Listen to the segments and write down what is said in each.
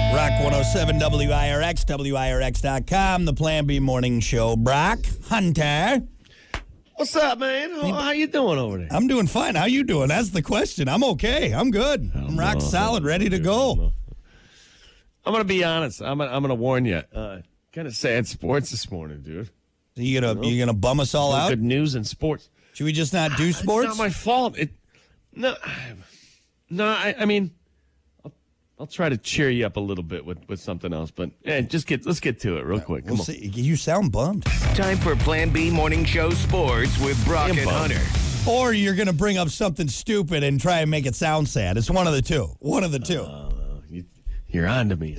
Rock 107 WIRX, WIRX.com, the Plan B Morning Show. Brock Hunter. What's up, man? How you doing over there? I'm doing fine. How you doing? That's the question. I'm okay. I'm good. I'm rock solid, ready to go. I'm going to be honest. I'm going to warn you. Kind of sad sports this morning, dude. You gonna bum us all out? Good news in sports. Should we just not do sports? It's not my fault. I mean, I'll try to cheer you up a little bit with something else, but let's get to it real quick. Come on. See. You sound bummed. Time for Plan B Morning Show Sports with Brock and Hunter. Or you're gonna bring up something stupid and try and make it sound sad. It's one of the two. One of the two. You're on to me.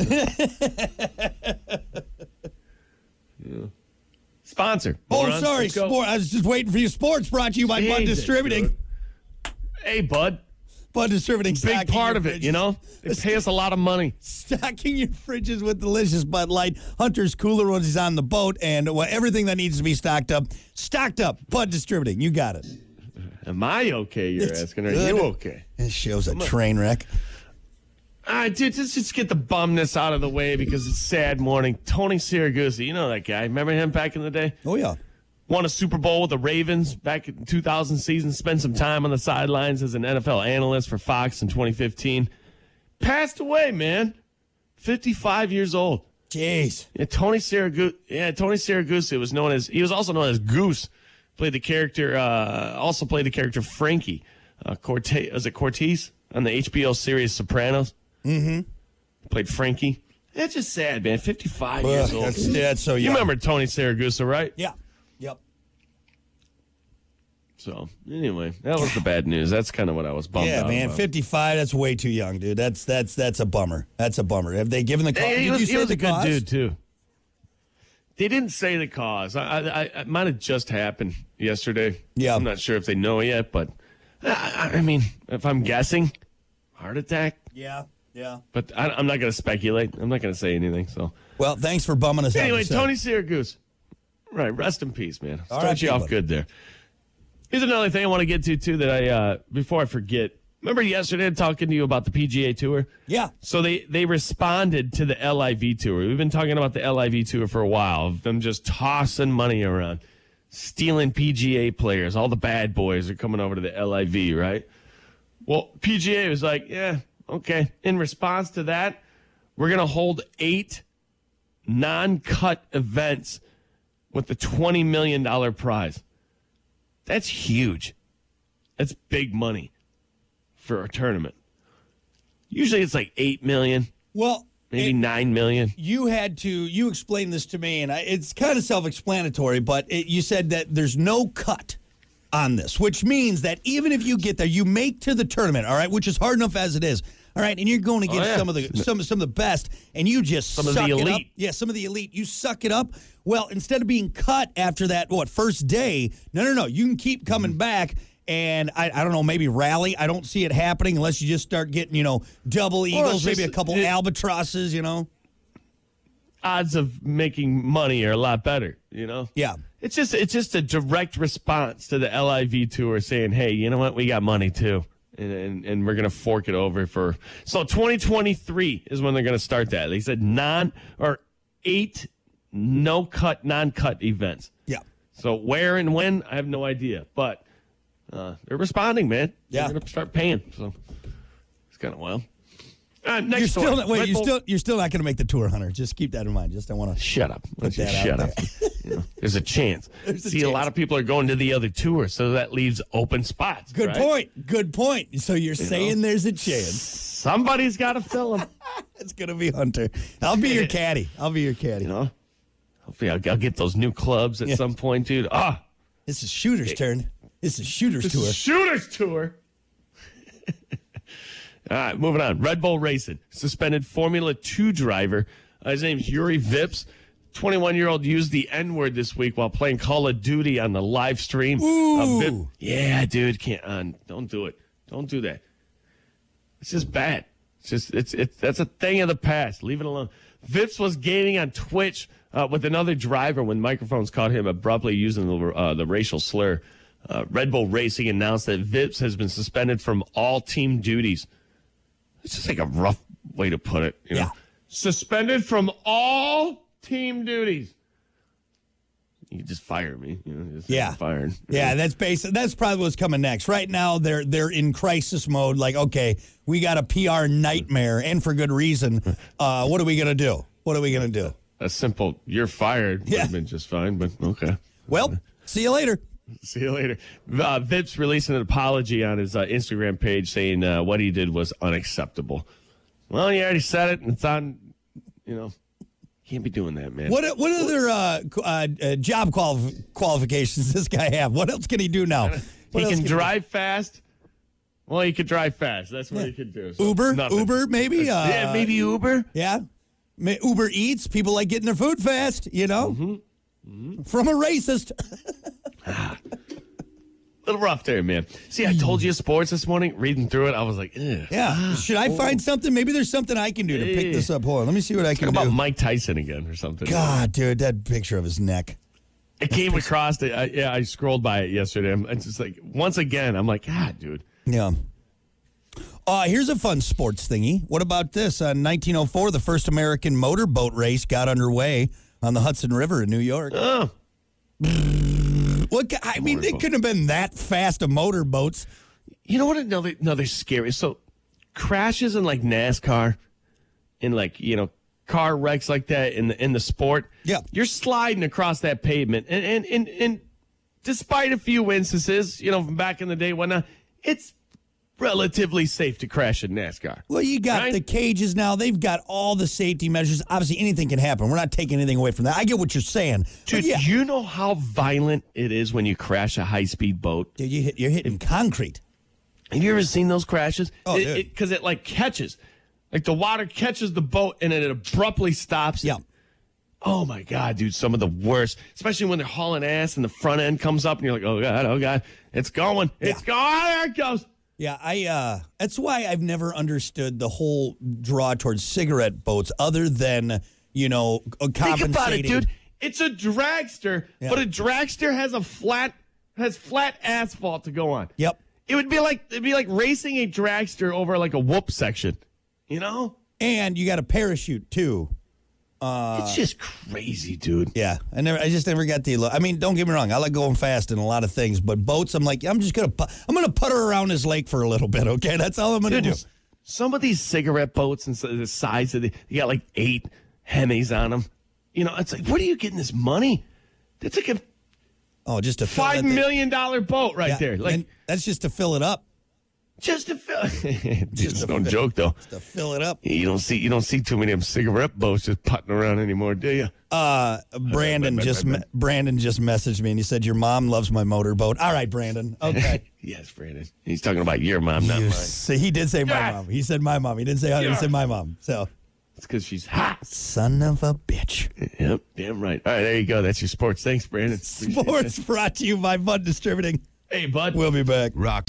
Yeah. Sponsor. Oh, sorry. Sport. I was just waiting for you. Sports brought to you by Bud Distributing. Hey, Bud. Bud Distributing. Big part of it, you know? They pay us a lot of money. Stocking your fridges with delicious Bud Light. Hunter's cooler when he's on the boat. And everything that needs to be stocked up. Bud Distributing. You got it. Am I okay, you're asking? Are you okay? This show's a train wreck. All right, dude, let's just get the bumness out of the way because it's a sad morning. Tony Siragusa, you know that guy. Remember him back in the day? Oh, yeah. Won a Super Bowl with the Ravens back in the 2000 season. Spent some time on the sidelines as an NFL analyst for Fox in 2015. Passed away, man. 55 years old. Jeez. Yeah, Tony Siragusa was also known as Goose. Also played the character Frankie. Cortez on the HBO series Sopranos? Mm-hmm. Played Frankie. That's just sad, man. 55 years old. That's so young. You remember Tony Siragusa, right? Yeah. Yep. So, anyway, that was the bad news. That's kind of what I was bummed out man. about. 55, that's way too young, dude. That's a bummer. That's a bummer. Have they given the cause? He was a good cause? dude, too. They didn't say the cause. It might have just happened yesterday. Yeah. I'm not sure if they know yet, but, I mean, if I'm guessing, heart attack. Yeah. But I'm not going to speculate. I'm not going to say anything. So, well, thanks for bumming us out. Anyway, Tony Siragusa. Right, rest in peace, man. Start you off good there. Here's another thing I want to get to, too, that before I forget. Remember yesterday I'm talking to you about the PGA Tour? Yeah. So they responded to the LIV Tour. We've been talking about the LIV Tour for a while, of them just tossing money around, stealing PGA players. All the bad boys are coming over to the LIV, right? Well, PGA was like, yeah, okay. In response to that, we're going to hold 8 non-cut events with the $20 million prize. That's huge. That's big money for a tournament. Usually it's like $8 million. Well, maybe $9 million. You explained this to me, and it's kind of self-explanatory, but you said that there's no cut on this, which means that even if you get there, you make to the tournament, all right, which is hard enough as it is. All right, and you're going against some of the best, and you just suck it up. Yeah, some of the elite. You suck it up. Well, instead of being cut after that, first day? No. You can keep coming back, and I don't know, maybe rally. I don't see it happening unless you just start getting, double eagles, maybe a couple albatrosses, Odds of making money are a lot better, Yeah. It's just a direct response to the LIV Tour saying, hey, you know what? We got money too. And we're going to fork it over so 2023 is when they're going to start that. They said 8 non-cut events. Yeah. So where and when, I have no idea. But they're responding, man. Yeah. They're going to start paying. So it's kind of wild. You're Next still not going to make the tour, Hunter. Just keep that in mind. Just don't want to shut up. Shut up. There's a chance. A lot of people are going to the other tour, so that leaves open spots. Good point. So you're saying there's a chance. Somebody's got to fill them. It's going to be Hunter. I'll be your caddy. Hopefully I'll get those new clubs at some point, dude. This is Shooter's turn. This is Shooter's tour. Shooter's tour. All right, moving on. Red Bull Racing. Suspended Formula 2 driver. His name's Yuri Vips. 21-year-old used the N-word this week while playing Call of Duty on the live stream. Ooh. Yeah, dude. Don't do it. Don't do that. It's just bad. That's a thing of the past. Leave it alone. Vips was gaming on Twitch with another driver when microphones caught him abruptly using the racial slur. Red Bull Racing announced that Vips has been suspended from all team duties. It's just like a rough way to put it. You know? suspended from all team duties. You can just fire me. Just Yeah. fired. Yeah, that's probably what's coming next. Right now, they're in crisis mode. Like, okay, we got a PR nightmare, and for good reason. What are we gonna do? A simple, you're fired would have been just fine, but okay. Well, see you later. See you later. Vips released an apology on his Instagram page saying what he did was unacceptable. Well, you already said it, and it's on, can't be doing that, man. What other job qualifications does this guy have? What else can he do now? He can drive fast. Well, he could drive fast. That's what he could do. So Uber, maybe? Yeah, maybe Uber. Yeah. Uber Eats. People like getting their food fast, From a racist. Little rough there, man. See, I told you sports this morning. Reading through it, I was like, ugh. Yeah. Should I find something? Maybe there's something I can do to pick this up. Hold on. Let me see what I can Talk do. about Mike Tyson again or something. God, dude, that picture of his neck. It came across. I scrolled by it yesterday. It's just like, once again, I'm like, God, dude. Yeah. Here's a fun sports thingy. What about this? In 1904, the first American motorboat race got underway on the Hudson River in New York. Oh. I mean, it couldn't have been that fast of motorboats. You know what? Another scary. So crashes in like NASCAR, in like, car wrecks like that in the sport. Yeah. You're sliding across that pavement. And despite a few instances, from back in the day, whatnot, it's relatively safe to crash in NASCAR. Well, you got the cages now. They've got all the safety measures. Obviously, anything can happen. We're not taking anything away from that. I get what you're saying. Dude, you know how violent it is when you crash a high-speed boat? Dude, you're hitting concrete. Have you ever seen those crashes? Oh, dude. Because it like catches. Like the water catches the boat and then it abruptly stops. Yeah. Oh, my God, dude, some of the worst. Especially when they're hauling ass and the front end comes up and you're like, oh, God, it's going. It's going. Oh, there it goes. Yeah, that's why I've never understood the whole draw towards cigarette boats other than, compensating. Think about it, dude. It's a dragster, but a dragster has flat asphalt to go on. Yep. It'd be like racing a dragster over like a whoop section, And you got a parachute too. It's just crazy, dude. Yeah, I just never got the. I mean, don't get me wrong. I like going fast in a lot of things, but boats, I'm like, I'm gonna putter around this lake for a little bit. Okay, that's all I'm gonna do. Some of these cigarette boats and the size of you got like 8 Hemis on them. It's like, where are you getting this money? That's like just a $5 million boat right there. Like, and that's just to fill it up. Just to fill. Just don't joke though. Just to fill it up. You don't see too many of them cigarette boats just putting around anymore, do you? Brandon just messaged me and he said your mom loves my motorboat. All right, Brandon. Okay. Yes, Brandon. He's talking about your mom, not mine. So he did say my mom. He said my mom. He didn't say he said my mom. So it's because she's hot. Son of a bitch. Yep, damn right. All right, there you go. That's your sports. Thanks, Brandon. Sports brought to you by Bud Distributing. Hey, Bud. We'll be back. Rock.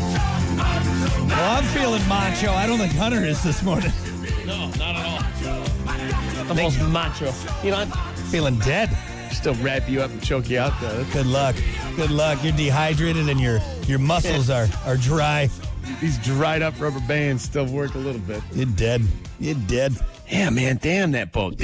Well, I'm feeling macho. I don't think Hunter is this morning. No, not at all. The most macho. I'm feeling dead. Still wrap you up and choke you out, though. Good luck. You're dehydrated and your muscles are dry. These dried up rubber bands still work a little bit. You're dead. Yeah, man. Damn that boat.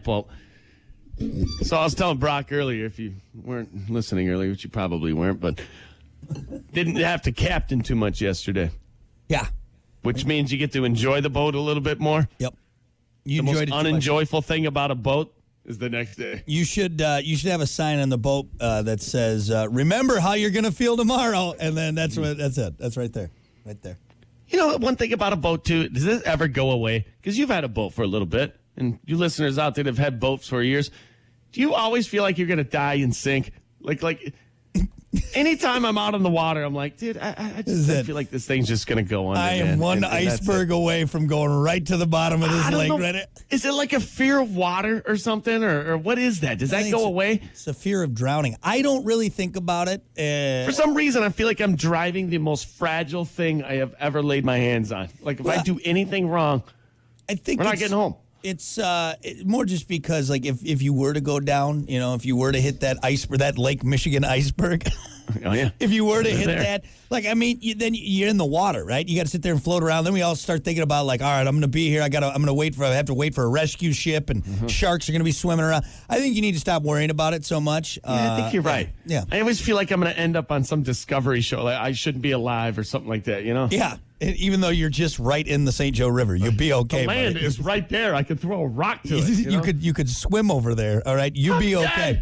So I was telling Brock earlier, if you weren't listening earlier, which you probably weren't, but didn't have to captain too much yesterday. Yeah. Which means you get to enjoy the boat a little bit more. Yep. The most unenjoyable thing about a boat is the next day. You should have a sign on the boat that says, remember how you're going to feel tomorrow. And then that's it. That's right there. Right there. One thing about a boat, too, does this ever go away? Because you've had a boat for a little bit, and you listeners out there that have had boats for years, do you always feel like you're going to die and sink? Like anytime I'm out on the water, I'm like, dude, I feel like this thing's just going to go under. I am one iceberg away from going right to the bottom of this lake. Right? Is it like a fear of water or something? Or what is that? Does that go away? It's a fear of drowning. I don't really think about it. For some reason, I feel like I'm driving the most fragile thing I have ever laid my hands on. Like, if I do anything wrong, I think we're not getting home. It's more just because, like, if you were to go down, if you were to hit that iceberg, that Lake Michigan iceberg, Oh, yeah. If you were to They're hit there. that, like, I mean, then you're in the water, right? You got to sit there and float around. Then we all start thinking about, like, all right, I'm going to be here. I have to wait for a rescue ship, and sharks are going to be swimming around. I think you need to stop worrying about it so much. Yeah, I think you're right. Yeah. I always feel like I'm going to end up on some Discovery show. Like I shouldn't be alive or something like that, you know? Yeah. And even though you're just right in the St. Joe River, you'll be okay. The land buddy. is right there. I could throw a rock to it. You know? You could swim over there. All right, you'll be okay.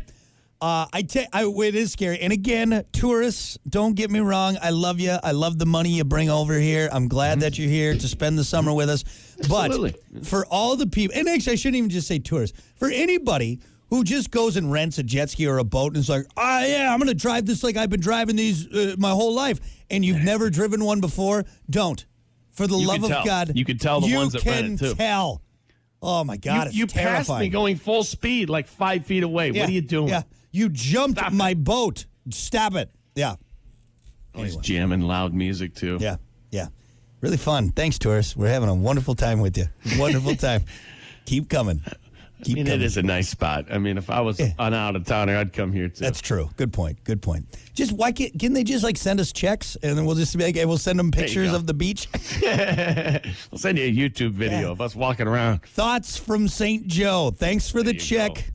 It is scary. And again, tourists, don't get me wrong. I love you. I love the money you bring over here. I'm glad that you're here to spend the summer with us. Absolutely. But for all the people, and actually, I shouldn't even just say tourists. For anybody who just goes and rents a jet ski or a boat and is like, yeah, I'm going to drive this like I've been driving these my whole life, and you've never driven one before, don't. For the love of God. You could tell the ones that rent it, too. You can tell. Oh, my God, You it's passed terrifying. me going full speed like 5 feet away. Yeah, What are you doing? Yeah, you jumped Stop my boat. Stop it. Yeah. Always jamming loud music, too. Yeah, yeah. Really fun. Thanks, tourists. We're having a wonderful time with you. Wonderful time. Keep coming. Keep coming. It is a nice spot. I mean, if I was an out-of-towner, I'd come here, too. That's true. Good point. Good point. Just why can't they just like send us checks and then we'll just be like, hey, we'll send them pictures go. of the beach? I'll send you a YouTube video of us walking around. Thoughts from St. Joe. Thanks for the you check. go.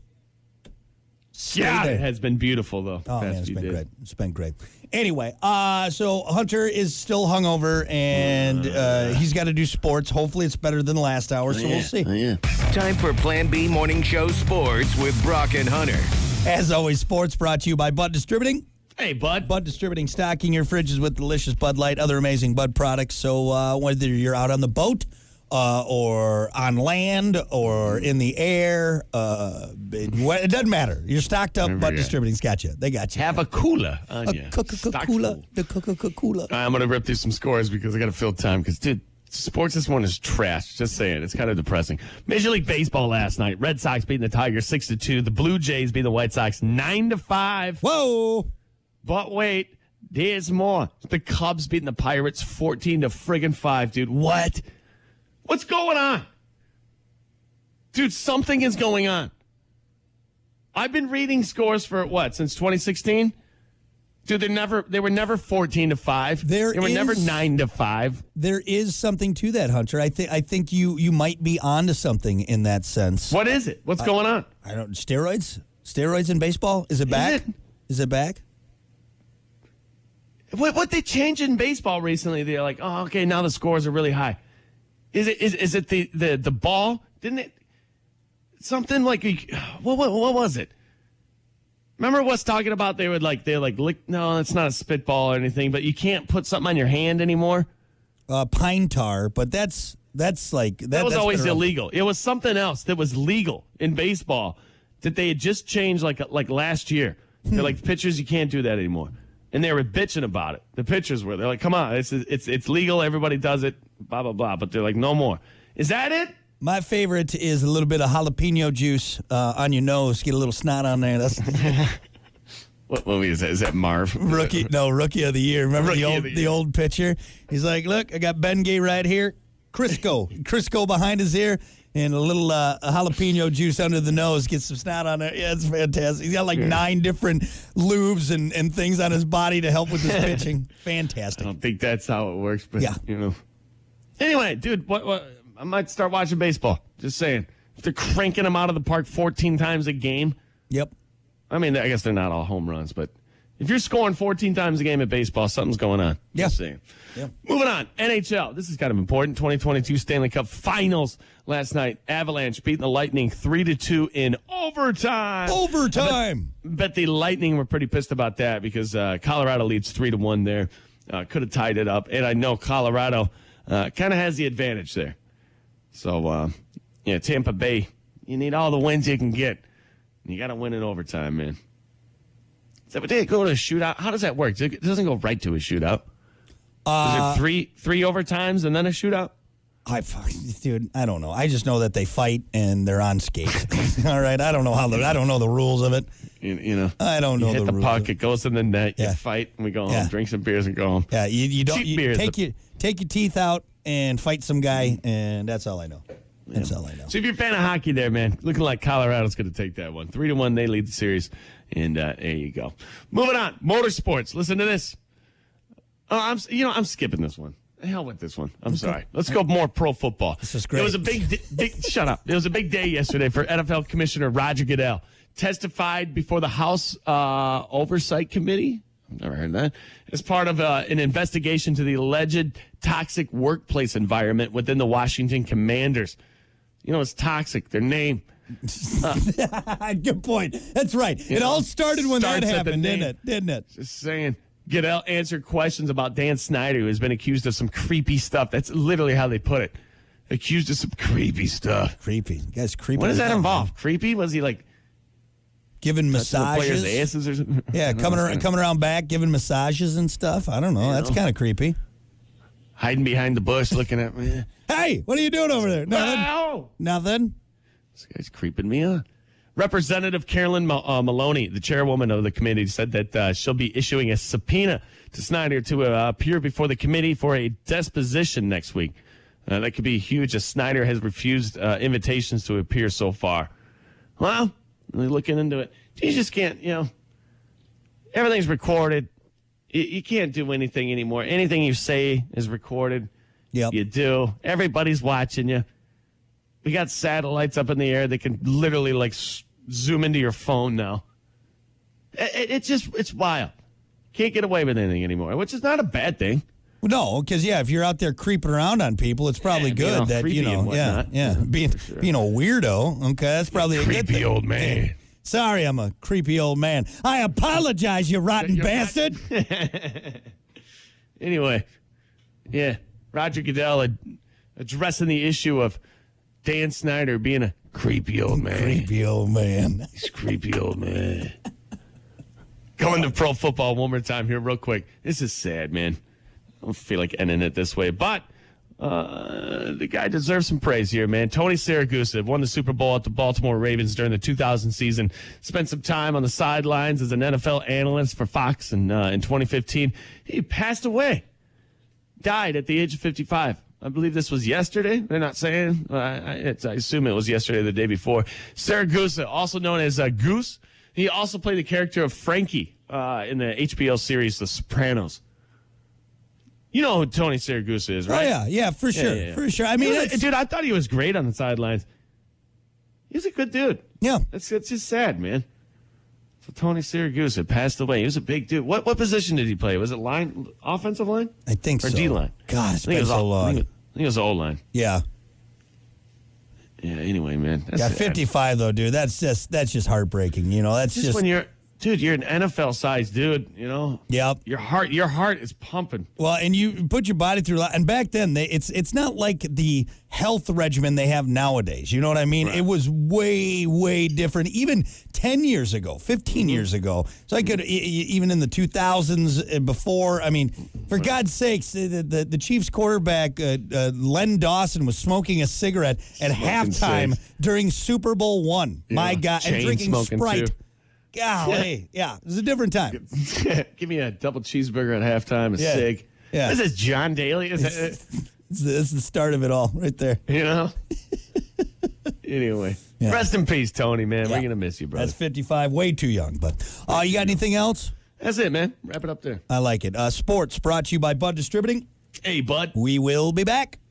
Stay Yeah, there. it has been beautiful, though. Oh, man, past it's few been days. great. It's been great. Anyway, so Hunter is still hungover, and he's got to do sports. Hopefully it's better than last hour, so we'll see. Time for Plan B Morning Show Sports with Brock and Hunter. As always, sports brought to you by Bud Distributing. Hey, bud. Bud Distributing, stocking your fridges with delicious Bud Light, other amazing Bud products. So whether you're out on the boat or on land or in the air, it doesn't matter. You're stocked up. Bud Distributing's got you. They got you. Have a cooler on you. Coca-Cola. The Coca-Cola. I'm going to rip through some scores because I got to fill time. Because, dude, sports this one is trash. Just saying. It's kind of depressing. Major League Baseball last night. Red Sox beating the Tigers 6-2. The Blue Jays beating the White Sox 9-5. Whoa. But wait, there's more. The Cubs beating the Pirates 14-5, dude. What? What's going on? Dude, something is going on. I've been reading scores for what, since 2016? Dude, they were never 14-5. They were never 9-5. There is something to that, Hunter. I think you might be onto something in that sense. What is it? What's going on? I don't steroids in baseball. Is it back? Is it back? What they changed in baseball recently? They're like, oh, okay, now the scores are really high. Is it the ball? Didn't it something like what was it? Remember what's talking about? They would like lick. No, it's not a spitball or anything, but you can't put something on your hand anymore. Pine tar, but that's like that was that's always been around. illegal. It was something else that was legal in baseball that they had just changed like last year. They're like, pitchers, you can't do that anymore. And they were bitching about it. The pitchers were. They're like, come on, it's legal. Everybody does it, blah, blah, blah. But they're like, no more. Is that it? My favorite is a little bit of jalapeno juice on your nose. Get a little snot on there. That's What movie is that? Is that Marv? rookie of the year. Remember the old pitcher? He's like, look, I got Bengay right here. Crisco behind his ear. And a little jalapeno juice under the nose. Get some snot on there. Yeah, it's fantastic. He's got like 9 different lubes and things on his body to help with his pitching. Fantastic. I don't think that's how it works, but, Yeah. you know. Anyway, dude, what I might start watching baseball. Just saying. If they're cranking them out of the park 14 times a game. Yep. I mean, I guess they're not all home runs, but if you're scoring 14 times a game at baseball, something's going on. Yeah. Just saying. Yeah. Moving on. NHL. This is kind of important. 2022 Stanley Cup Finals last night. Avalanche beating the Lightning 3-2 in overtime. Overtime. Bet the Lightning were pretty pissed about that because Colorado leads 3-1 there. Could have tied it up. And I know Colorado kind of has the advantage there. So, Tampa Bay, you need all the wins you can get. You got to win in overtime, man. Did they go to a shootout? How does that work? It doesn't go right to a shootout. Is it three overtimes and then a shootout? Dude, I don't know. I just know that they fight and they're on skates. All right, I don't know I don't know the rules of it. You know, I don't know you hit the the rules. puck, it goes in the net. Yeah. You fight, and we go home. Yeah. Drink some beers and go home. Yeah, you don't Cheap beers, take your teeth out and fight some guy, and that's all I know. That's all I know. So if you're a fan of hockey there, man, looking like Colorado's going to take that one. 3-1, they lead the series. And there you go. Moving on. Motorsports. Listen to this. I'm skipping this one. The hell with this one. I'm sorry. Let's go more pro football. This is great. It was a big shut up. It was a big day yesterday for NFL Commissioner Roger Goodell. Testified before the House Oversight Committee. I've never heard of that. As part of an investigation to the alleged toxic workplace environment within the Washington Commanders. You know, it's toxic. Their name. Good point. That's right. It all started when that happened, didn't it? Just saying. Goodell answered questions about Dan Snyder, who has been accused of some creepy stuff. That's literally how they put it. Accused of some creepy stuff. Creepy. You guys creepy. What does that involve? Creepy? Was he like giving massages? Players' asses or something? Yeah, coming around back, giving massages and stuff. I don't know. That's kind of creepy. Hiding behind the bush, looking at me. Hey, what are you doing over there? Nothing. This guy's creeping me out. Representative Carolyn Maloney, the chairwoman of the committee, said that she'll be issuing a subpoena to Snyder to appear before the committee for a deposition next week. That could be huge, as Snyder has refused invitations to appear so far. Well, really looking into it. You just can't, everything's recorded. You can't do anything anymore. Anything you say is recorded. Yep. You do. Everybody's watching you. We got satellites up in the air that can literally zoom into your phone now. It's wild. Can't get away with anything anymore, which is not a bad thing. No, because if you're out there creeping around on people, it's probably good that being a weirdo. Okay, that's probably a good thing. Creepy old man. Sorry, I'm a creepy old man. I apologize, you rotten bastard. Anyway, Roger Goodell addressing the issue of Dan Snyder being a creepy old man. Creepy old man. He's a creepy old man. Going to pro football one more time here real quick. This is sad, man. I don't feel like ending it this way, but the guy deserves some praise here, man. Tony Siragusa won the Super Bowl at the Baltimore Ravens during the 2000 season. Spent some time on the sidelines as an NFL analyst for Fox, and in 2015, he passed away. Died at the age of 55. I believe this was yesterday. They're not saying. I assume it was yesterday or the day before. Siragusa, also known as Goose. He also played the character of Frankie in the HBO series The Sopranos. You know who Tony Siragusa is, right? Oh, yeah, for sure. Yeah. For sure. I mean, dude, I thought he was great on the sidelines. He's a good dude. Yeah. It's just sad, man. So Tony Siragusa passed away. He was a big dude. What position did he play? Was it offensive line? I think so. Or D-line? God, it's been so long. I think it was O-line. Yeah. Yeah, anyway, man. Yeah, 55, though, dude. That's just heartbreaking. That's just when you're an NFL sized dude, Yep. Your heart is pumping. Well, and you put your body through a lot. And back then, it's not like the health regimen they have nowadays. You know what I mean? Right. It was way, way different. Even 10 years ago, 15 years ago. So I could, even in the 2000s before, I mean, for God's sakes, the Chiefs quarterback, Len Dawson, was smoking a cigarette at halftime during Super Bowl I. Yeah. My God. And drinking Sprite. Too. Golly, yeah, it was a different time. Give me a double cheeseburger at halftime, a cig. Yeah. This is John Daly. This is the start of it all right there. Anyway, rest in peace, Tony, man. We're going to miss you, brother. That's 55, way too young. But you got anything else? That's it, man. Wrap it up there. I like it. Sports brought to you by Bud Distributing. Hey, Bud. We will be back.